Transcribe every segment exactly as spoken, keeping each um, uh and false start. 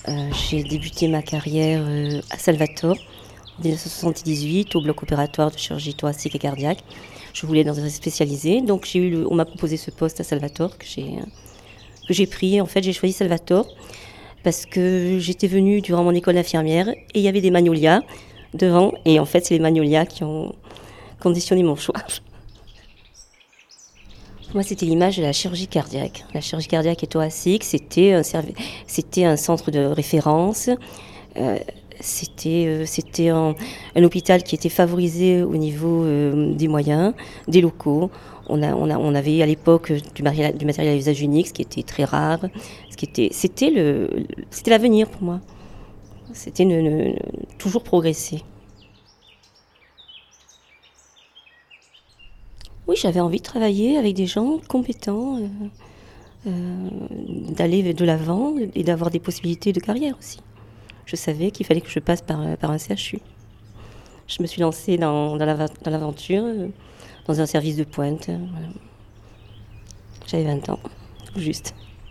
Euh, j'ai débuté ma carrière euh, à Salvatore en dix-neuf cent soixante-dix-huit au bloc opératoire de chirurgie thoracique et cardiaque. Je voulais dans un spécialisé, donc j'ai eu le, on m'a proposé ce poste à Salvatore que j'ai, que j'ai pris. En fait, j'ai choisi Salvatore parce que j'étais venue durant mon école d'infirmière et il y avait des magnolias devant. Et en fait, c'est les magnolias qui ont conditionné mon choix. Moi, c'était l'image de la chirurgie cardiaque. La chirurgie cardiaque et thoracique, c'était un, servi- c'était un centre de référence. Euh, c'était euh, c'était un, un hôpital qui était favorisé au niveau euh, des moyens, des locaux. On, a, on, a, on avait à l'époque du matériel, du matériel à usage unique, ce qui était très rare. Ce qui était, c'était, le, c'était l'avenir pour moi. C'était ne, ne, toujours progresser. Oui, j'avais envie de travailler avec des gens compétents, euh, euh, d'aller de l'avant et d'avoir des possibilités de carrière aussi. Je savais qu'il fallait que je passe par, par un C H U. Je me suis lancée dans, dans, la, dans l'aventure, euh, dans un service de pointe. Euh, voilà. J'avais vingt ans, tout juste.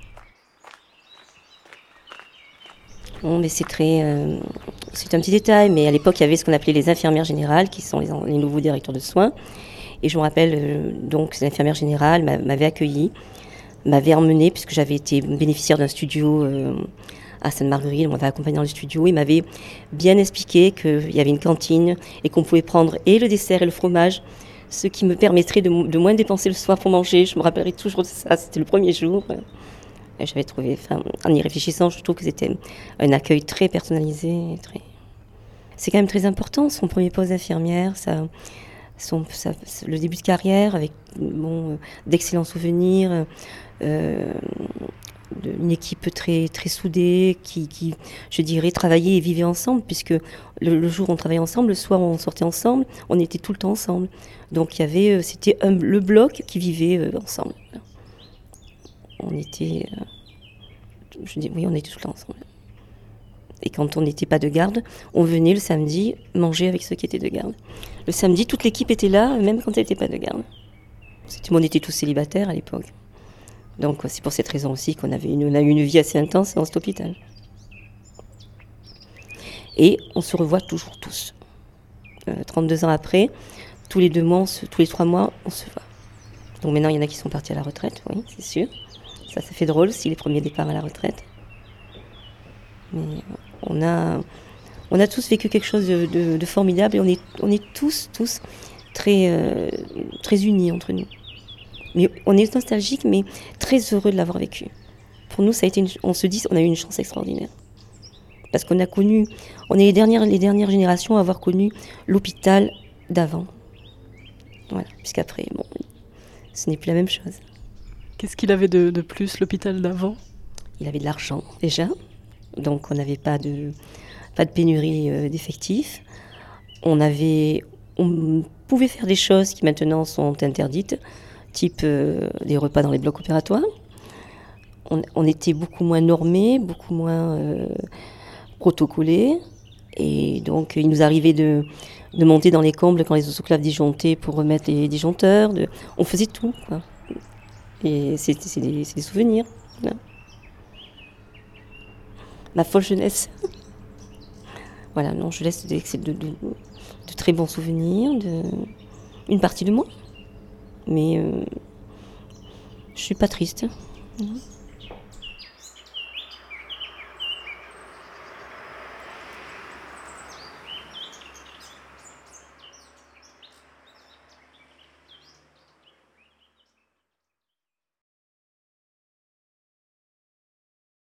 Bon, mais c'est très, euh, c'est un petit détail, mais à l'époque, il y avait ce qu'on appelait les infirmières générales, qui sont les, les nouveaux directeurs de soins. Et je me rappelle, euh, donc, ces infirmières générales m'avaient accueillie, m'avaient emmenée, puisque j'avais été bénéficiaire d'un studio euh, à Sainte-Marguerite, on m'avait accompagnée dans le studio, ils m'avaient bien expliqué qu'il y avait une cantine et qu'on pouvait prendre et le dessert et le fromage, ce qui me permettrait de, de moins dépenser le soir pour manger. Je me rappellerai toujours de ça, c'était le premier jour. Et j'avais trouvé, enfin, en y réfléchissant, je trouve que c'était un accueil très personnalisé. Très... C'est quand même très important, son premier poste d'infirmière, ça... Son, sa, le début de carrière avec bon, d'excellents souvenirs, euh, une équipe très, très soudée qui, qui, je dirais, travaillait et vivait ensemble, puisque le, le jour on travaillait ensemble, le soir on sortait ensemble, on était tout le temps ensemble. Donc il y avait, c'était un, le bloc qui vivait euh, ensemble. On était, euh, je dis oui, on était tout le temps ensemble. Et quand on n'était pas de garde, on venait le samedi manger avec ceux qui étaient de garde. Le samedi, toute l'équipe était là, même quand elle n'était pas de garde. C'était, on était tous célibataires à l'époque. Donc c'est pour cette raison aussi qu'on avait une, on a eu une vie assez intense dans cet hôpital. Et on se revoit toujours tous. Euh, trente-deux ans après, tous les deux mois, on se, tous les trois mois, on se voit. Donc maintenant, il y en a qui sont partis à la retraite, oui, c'est sûr. Ça, ça fait drôle, si les premiers départs à la retraite. Mais on a, on a tous vécu quelque chose de, de, de formidable et on est, on est tous, tous très, euh, très unis entre nous. Mais on est nostalgique, mais très heureux de l'avoir vécu. Pour nous, ça a été une, on se dit, on a eu une chance extraordinaire. Parce qu'on a connu, on est les dernières, les dernières générations à avoir connu l'hôpital d'avant. Voilà, puisqu'après, bon, ce n'est plus la même chose. Qu'est-ce qu'il avait de, de plus, l'hôpital d'avant ? Il avait de l'argent, déjà. Donc on n'avait pas de, pas de pénurie euh, d'effectifs. On, avait, on pouvait faire des choses qui maintenant sont interdites, type euh, des repas dans les blocs opératoires. On, on était beaucoup moins normés, beaucoup moins euh, protocolés. Et donc il nous arrivait de, de monter dans les combles quand les autoclaves disjonctaient pour remettre les disjoncteurs. De, on faisait tout, quoi. Et c'est, c'est, des, c'est des souvenirs. Là. Ma folle jeunesse. Voilà, non, je laisse de, de, de, de très bons souvenirs, de, une partie de moi. Mais euh, je suis pas triste.